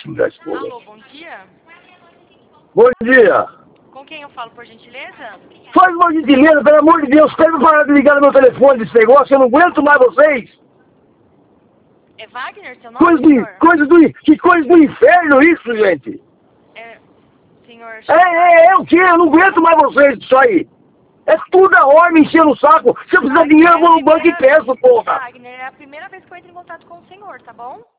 xingar esse povo. Alô, bom dia. Bom dia. Com quem eu falo, por gentileza? Faz uma gentileza, pelo amor de Deus. Pega para de ligar no meu telefone desse negócio. Eu não aguento mais vocês. É Wagner, seu nome, senhor? Que coisa do inferno isso, gente. É, senhor... É o quê? Eu não aguento mais vocês disso aí. É tudo a hora me enchendo o saco. Se eu precisar de dinheiro, eu vou no banco e peço, porra. Wagner, é a primeira vez que eu entro em contato com o senhor, tá bom?